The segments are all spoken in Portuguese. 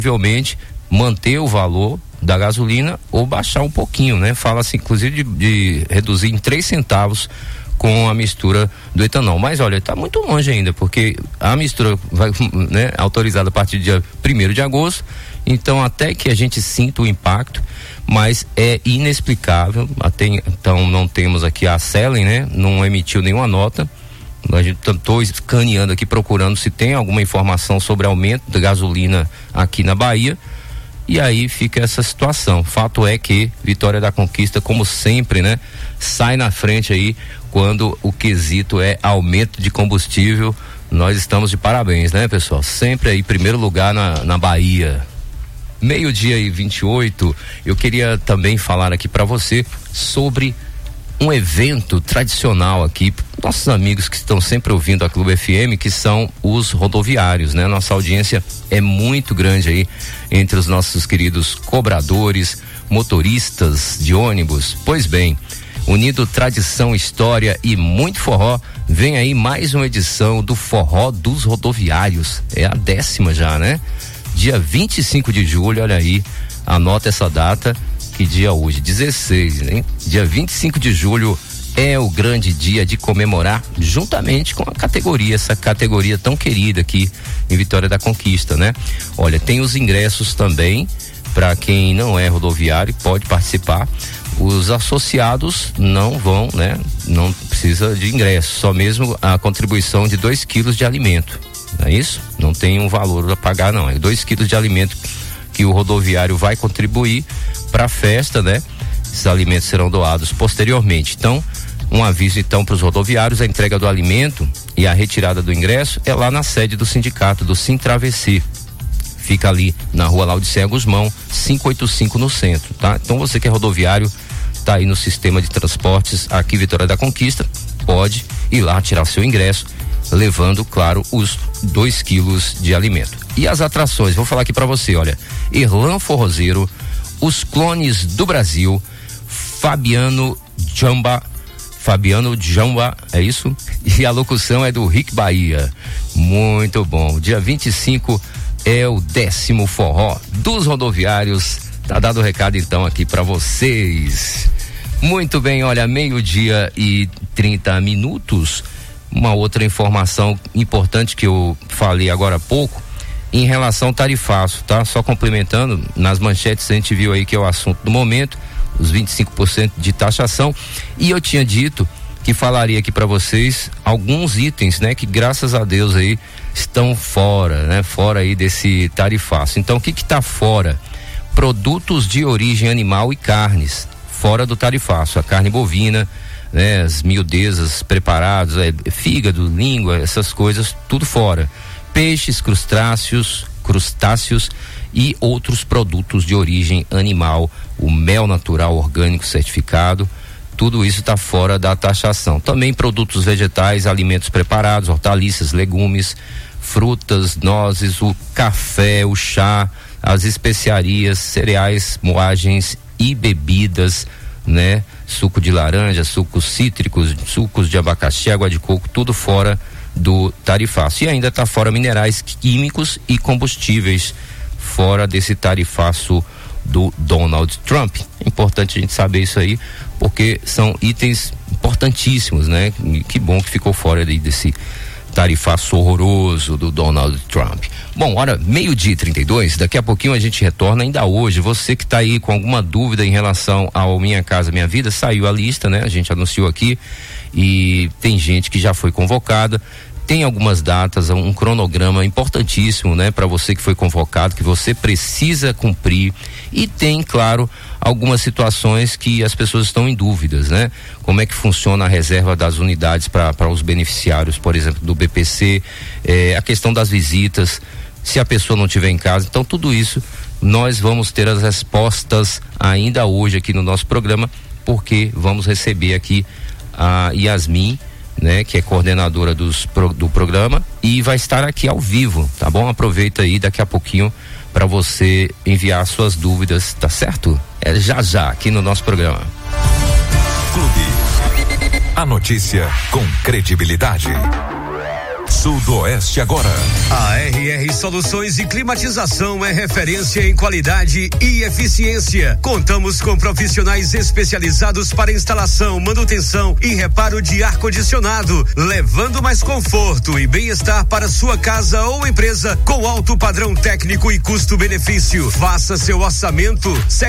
possivelmente manter o valor da gasolina ou baixar um pouquinho, né? Fala-se inclusive de reduzir em 3 centavos com a mistura do etanol. Mas olha, está muito longe ainda, porque a mistura vai, né, autorizada a partir do dia 1º de agosto, então até que a gente sinta o impacto, mas é inexplicável. Até então não temos aqui a Selen, né? Não emitiu nenhuma nota. A gente estou escaneando aqui, procurando se tem alguma informação sobre aumento da gasolina aqui na Bahia. E aí fica essa situação. Fato é que Vitória da Conquista, como sempre, né, sai na frente aí quando o quesito é aumento de combustível. Nós estamos de parabéns, né, pessoal? Sempre aí, primeiro lugar na Bahia. 12:28, eu queria também falar aqui para você sobre um evento tradicional aqui, nossos amigos que estão sempre ouvindo a Clube FM, que são os rodoviários, né? Nossa audiência é muito grande aí entre os nossos queridos cobradores, motoristas de ônibus. Pois bem, unido tradição, história e muito forró, vem aí mais uma edição do Forró dos Rodoviários. É a 10ª já, né? Dia 25 de julho, olha aí, anota essa data. Que dia hoje? 16, hein? Dia 25 de julho é o grande dia de comemorar juntamente com a categoria, essa categoria tão querida aqui em Vitória da Conquista, né? Olha, tem os ingressos também para quem não é rodoviário, pode participar. Os associados não vão, né? Não precisa de ingresso, só mesmo a contribuição de 2 quilos de alimento, não é isso? Não tem um valor a pagar, não, é 2 quilos de alimento que o rodoviário vai contribuir para a festa, né? Esses alimentos serão doados posteriormente. Então, um aviso então para os rodoviários: a entrega do alimento e a retirada do ingresso é lá na sede do sindicato, do Sintravessi. Fica ali na Rua Laudicea Guzmão, 585 no centro, tá? Então você que é rodoviário, tá aí no sistema de transportes aqui Vitória da Conquista, pode ir lá tirar seu ingresso, levando, claro, os 2 quilos de alimento. E as atrações, vou falar aqui para você, olha: Irlan Forrozeiro, Os Clones do Brasil, Fabiano Jamba, é isso? E a locução é do Rick Bahia. Muito bom. Dia 25 é o 10º Forró dos Rodoviários. Tá dado o recado então aqui para vocês. Muito bem, olha, 12:30. Uma outra informação importante que eu falei agora há pouco, em relação ao tarifaço, tá? Só complementando, nas manchetes a gente viu aí que é o assunto do momento, os 25% de taxação, e eu tinha dito que falaria aqui para vocês alguns itens, né, que graças a Deus aí estão fora, né, fora aí desse tarifaço. Então, o que tá fora? Produtos de origem animal e carnes, fora do tarifaço, a carne bovina, né, as miudezas preparados, fígado, língua, essas coisas, tudo fora. Peixes, crustáceos e outros produtos de origem animal, o mel natural orgânico certificado, tudo isso está fora da taxação. Também produtos vegetais, alimentos preparados, hortaliças, legumes, frutas, nozes, o café, o chá, as especiarias, cereais, moagens e bebidas, né? Suco de laranja, sucos cítricos, sucos de abacaxi, água de coco, tudo fora do tarifaço. E ainda está fora minerais químicos e combustíveis, fora desse tarifaço do Donald Trump. É importante a gente saber isso aí, porque são itens importantíssimos, né? Que bom que ficou fora desse tarifaço horroroso do Donald Trump. Bom, hora 12:32, daqui a pouquinho a gente retorna. Ainda hoje, você que está aí com alguma dúvida em relação ao Minha Casa Minha Vida, saiu a lista, né? A gente anunciou aqui e tem gente que já foi convocada. Tem algumas datas, um cronograma importantíssimo, né? Para você que foi convocado, que você precisa cumprir. E tem, claro, algumas situações que as pessoas estão em dúvidas, né? Como é que funciona a reserva das unidades para os beneficiários, por exemplo, do BPC, a questão das visitas, se a pessoa não estiver em casa. Então, tudo isso nós vamos ter as respostas ainda hoje aqui no nosso programa, porque vamos receber aqui a Yasmin, né, que é coordenadora do programa, e vai estar aqui ao vivo, tá bom? Aproveita aí daqui a pouquinho para você enviar suas dúvidas, tá certo? É já aqui no nosso programa. Clube. A notícia com credibilidade. Sudoeste Agora. A RR Soluções e Climatização é referência em qualidade e eficiência. Contamos com profissionais especializados para instalação, manutenção e reparo de ar-condicionado, levando mais conforto e bem-estar para sua casa ou empresa com alto padrão técnico e custo-benefício. Faça seu orçamento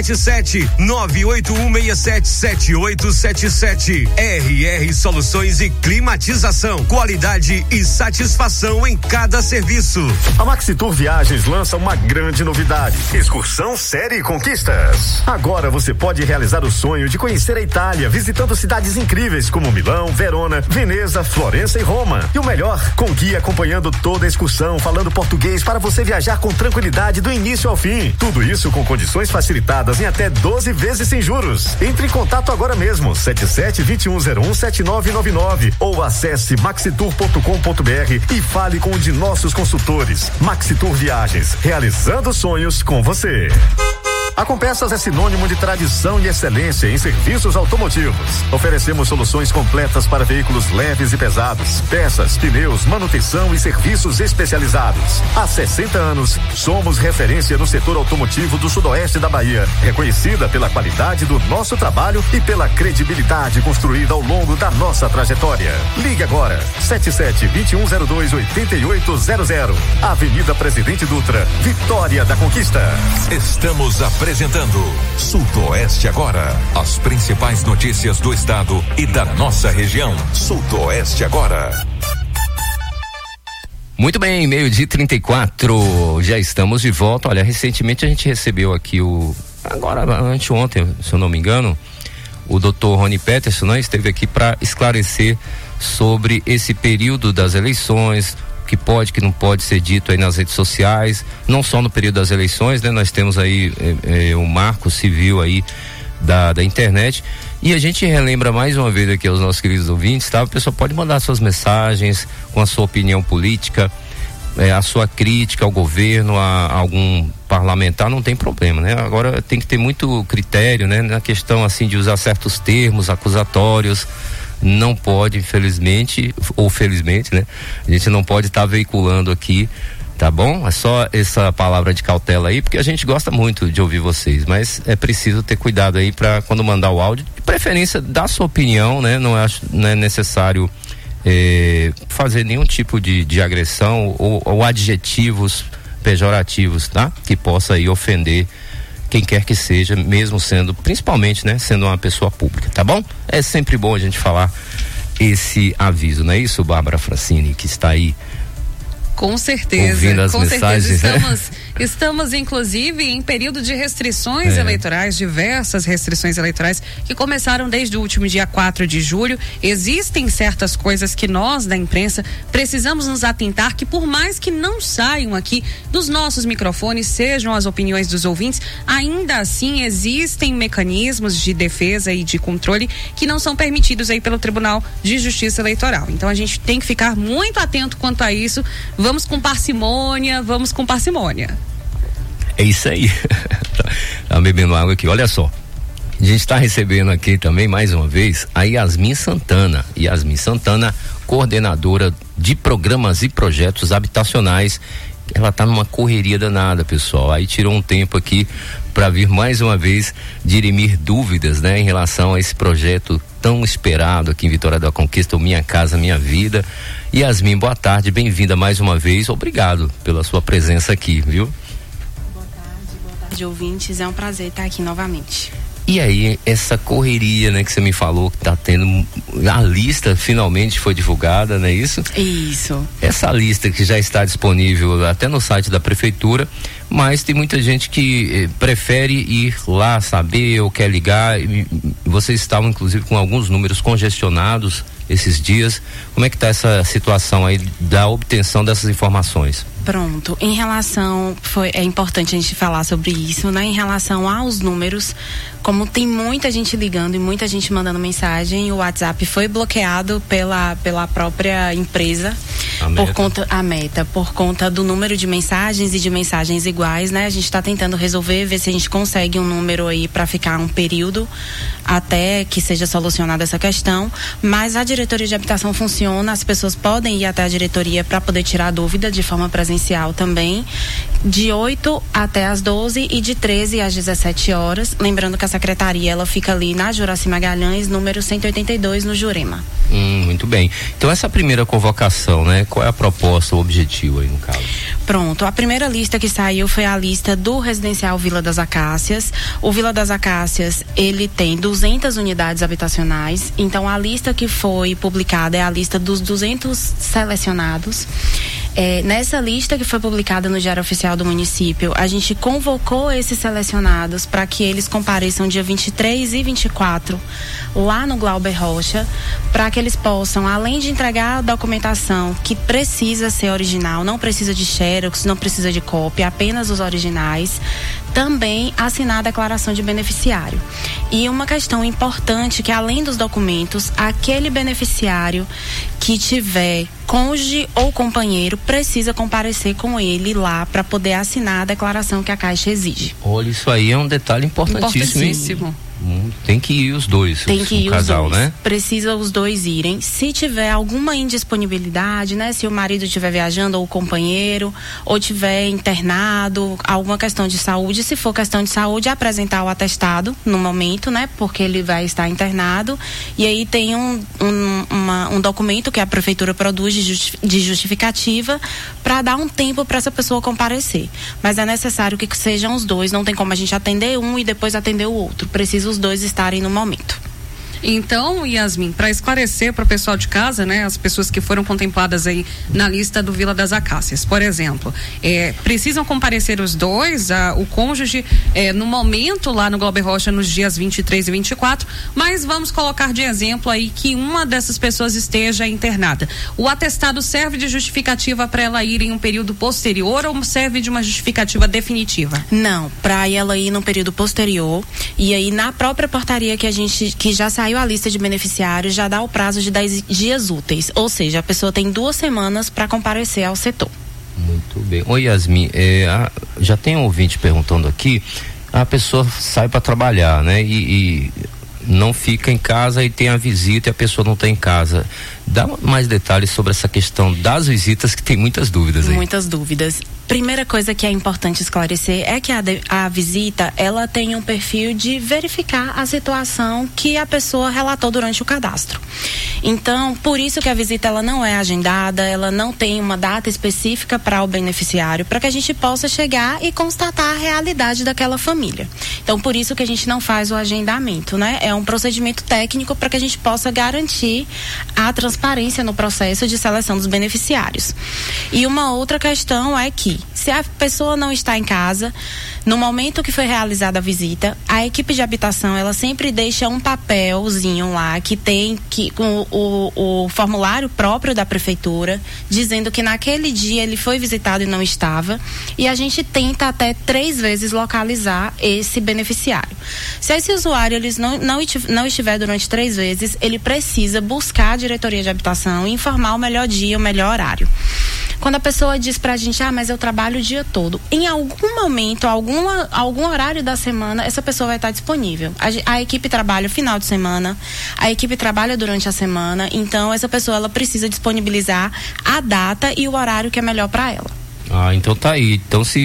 77-981677877. RR Soluções e Climatização, qualidade e satisfação em cada serviço. A Maxitur Viagens lança uma grande novidade: Excursão Série Conquistas. Agora você pode realizar o sonho de conhecer a Itália, visitando cidades incríveis como Milão, Verona, Veneza, Florença e Roma. E o melhor, com guia acompanhando toda a excursão, falando português para você viajar com tranquilidade do início ao fim. Tudo isso com condições facilitadas em até 12 vezes sem juros. Entre em contato agora mesmo, 77-2101-7999 ou acesse maxitur.com.br e fale com um de nossos consultores. Maxitur Viagens, realizando sonhos com você. A Compeças é sinônimo de tradição e excelência em serviços automotivos. Oferecemos soluções completas para veículos leves e pesados, peças, pneus, manutenção e serviços especializados. Há 60 anos, somos referência no setor automotivo do sudoeste da Bahia, reconhecida pela qualidade do nosso trabalho e pela credibilidade construída ao longo da nossa trajetória. Ligue agora, 77-2102-8800. Avenida Presidente Dutra, Vitória da Conquista. Estamos apresentando Sudoeste Agora. As principais notícias do estado e da nossa região. Sudoeste Agora. Muito bem, 12:34. Já estamos de volta. Olha, recentemente a gente recebeu aqui anteontem, se eu não me engano, o Dr. Rony Peterson, né, esteve aqui para esclarecer sobre esse período das eleições, que pode, que não pode ser dito aí nas redes sociais, não só no período das eleições, né? Nós temos aí o marco civil aí da internet, e a gente relembra mais uma vez aqui aos nossos queridos ouvintes, tá? A pessoa pode mandar suas mensagens com a sua opinião política, a sua crítica ao governo, a algum parlamentar, não tem problema, né? Agora tem que ter muito critério, né? Na questão assim de usar certos termos acusatórios. Não pode, infelizmente, ou felizmente, né? A gente não pode estar veiculando aqui, tá bom? É só essa palavra de cautela aí, porque a gente gosta muito de ouvir vocês, mas é preciso ter cuidado aí para quando mandar o áudio, de preferência dar sua opinião, né? Não é necessário fazer nenhum tipo de agressão ou adjetivos pejorativos, tá? Que possa aí ofender quem quer que seja, mesmo sendo, principalmente, né, sendo uma pessoa pública, tá bom? É sempre bom a gente falar esse aviso, não é isso, Bárbara Francini, que está aí? Com certeza, ouvindo as mensagens, certeza. Estamos inclusive em período de restrições eleitorais, diversas restrições eleitorais que começaram desde o último dia 4 de julho. Existem certas coisas que nós da imprensa precisamos nos atentar, que por mais que não saiam aqui dos nossos microfones, sejam as opiniões dos ouvintes, ainda assim existem mecanismos de defesa e de controle que não são permitidos aí pelo Tribunal de Justiça Eleitoral. Então a gente tem que ficar muito atento quanto a isso. Vamos com parcimônia. É isso aí. Tá bebendo água aqui, olha só. A gente está recebendo aqui também, mais uma vez, a Yasmin Santana. Yasmin Santana, coordenadora de programas e projetos habitacionais. Ela tá numa correria danada, pessoal. Aí tirou um tempo aqui para vir mais uma vez dirimir dúvidas, né, em relação a esse projeto tão esperado aqui em Vitória da Conquista, o Minha Casa Minha Vida. Yasmin, boa tarde, bem-vinda mais uma vez. Obrigado pela sua presença aqui, viu? Boa tarde, ouvintes. É um prazer estar aqui novamente. E aí, essa correria, né, que você me falou que tá tendo, a lista finalmente foi divulgada, não é isso? Isso. Essa lista que já está disponível até no site da prefeitura, mas tem muita gente que prefere ir lá saber ou quer ligar. Vocês estavam inclusive com alguns números congestionados esses dias. Como é que está essa situação aí da obtenção dessas informações? Pronto, em relação, é importante a gente falar sobre isso, né? Em relação aos números, como tem muita gente ligando e muita gente mandando mensagem, o WhatsApp foi bloqueado pela própria empresa, por conta do número de mensagens e de mensagens iguais, né? A gente está tentando resolver, ver se a gente consegue um número aí para ficar um período até que seja solucionada essa questão, mas a diretoria de habitação funciona, as pessoas podem ir até a diretoria para poder tirar dúvida de forma presencial também, de 8 até as 12 e de 13 às 17 horas. Lembrando que a secretaria ela fica ali na Juraci Magalhães, número 182, no Jurema. Muito bem. Então essa primeira convocação, né? Qual é a proposta, o objetivo aí no caso? Pronto, a primeira lista que saiu foi a lista do residencial Vila das Acácias. O Vila das Acácias, ele tem 200 unidades habitacionais, então a lista que foi publicada é a lista dos 200 selecionados. Nessa lista que foi publicada no Diário Oficial do município, a gente convocou esses selecionados para que eles compareçam dia 23 e 24 lá no Glauber Rocha, para que eles possam, além de entregar a documentação que precisa ser original, não precisa de xerox, não precisa de cópia, apenas os originais, também assinar a declaração de beneficiário. E uma questão importante que, além dos documentos, aquele beneficiário que tiver cônjuge ou companheiro precisa comparecer com ele lá para poder assinar a declaração que a Caixa exige. Olha, isso aí é um detalhe importantíssimo. Tem que ir os dois. Tem que ir casal, os dois. Né? Precisa os dois irem. Se tiver alguma indisponibilidade, né? Se o marido estiver viajando ou o companheiro, ou tiver internado, alguma questão de saúde, se for questão de saúde, apresentar o atestado no momento, né? Porque ele vai estar internado. E aí tem um documento que a prefeitura produz de justificativa para dar um tempo para essa pessoa comparecer. Mas é necessário que sejam os dois. Não tem como a gente atender um e depois atender o outro. Precisa os dois estarem no momento. Então, Yasmin, para esclarecer para o pessoal de casa, né, as pessoas que foram contempladas aí na lista do Vila das Acácias, por exemplo, precisam comparecer os dois, o cônjuge, no momento lá no Glauber Rocha, nos dias 23 e 24, mas vamos colocar de exemplo aí que uma dessas pessoas esteja internada. O atestado serve de justificativa para ela ir em um período posterior ou serve de uma justificativa definitiva? Não, para ela ir num período posterior, e aí na própria portaria que já saiu a lista de beneficiários, já dá o prazo de 10 dias úteis, ou seja, a pessoa tem 2 semanas para comparecer ao setor. Muito bem. Oi, Yasmin, já tem um ouvinte perguntando aqui, a pessoa sai para trabalhar, né, e não fica em casa e tem a visita e a pessoa não está em casa. Dá mais detalhes sobre essa questão das visitas, que tem muitas dúvidas aí. Muitas dúvidas. Primeira coisa que é importante esclarecer é que a visita, ela tem um perfil de verificar a situação que a pessoa relatou durante o cadastro. Então, por isso que a visita ela não é agendada, ela não tem uma data específica para o beneficiário, para que a gente possa chegar e constatar a realidade daquela família. Então, por isso que a gente não faz o agendamento, né? É um procedimento técnico para que a gente possa garantir a transparência no processo de seleção dos beneficiários. E uma outra questão é que, se a pessoa não está em casa, no momento que foi realizada a visita, a equipe de habitação, ela sempre deixa um papelzinho lá que tem com o formulário próprio da prefeitura, dizendo que naquele dia ele foi visitado e não estava, e a gente tenta até 3 vezes localizar esse beneficiário. Se esse usuário ele não estiver durante 3 vezes, ele precisa buscar a diretoria de habitação e informar o melhor dia, o melhor horário. Quando a pessoa diz pra gente, mas eu trabalho o dia todo, em algum momento, algum horário da semana, essa pessoa vai estar disponível. A equipe trabalha final de semana, a equipe trabalha durante a semana, então essa pessoa ela precisa disponibilizar a data e o horário que é melhor para ela. Então tá aí. Então se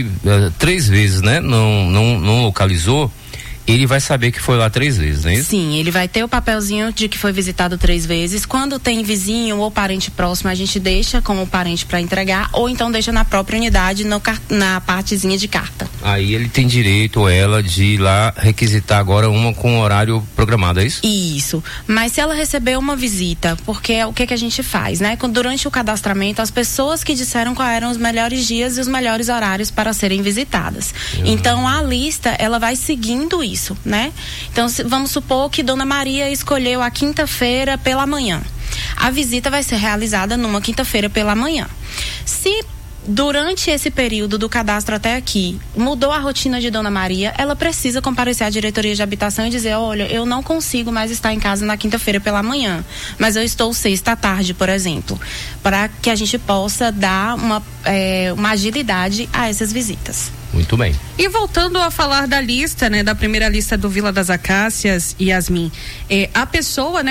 3 vezes, né, não localizou, ele vai saber que foi lá 3 vezes, não é isso? Sim, ele vai ter o papelzinho de que foi visitado 3 vezes. Quando tem vizinho ou parente próximo, a gente deixa com o parente para entregar, ou então deixa na própria unidade, na partezinha de carta. Aí ele tem direito, ou ela, de ir lá requisitar agora uma com horário programado, é isso? Isso, mas se ela receber uma visita, porque o que a gente faz, né? Durante o cadastramento, as pessoas que disseram quais eram os melhores dias e os melhores horários para serem visitadas. Então a lista, ela vai seguindo isso. Né? Então, vamos supor que Dona Maria escolheu a quinta-feira pela manhã. A visita vai ser realizada numa quinta-feira pela manhã. Se durante esse período do cadastro até aqui, mudou a rotina de Dona Maria, ela precisa comparecer à diretoria de habitação e dizer, olha, eu não consigo mais estar em casa na quinta-feira pela manhã, mas eu estou sexta à tarde, por exemplo, para que a gente possa dar uma agilidade a essas visitas. Muito bem. E voltando a falar da lista, né, da primeira lista do Vila das Acácias, Yasmin, a pessoa, né,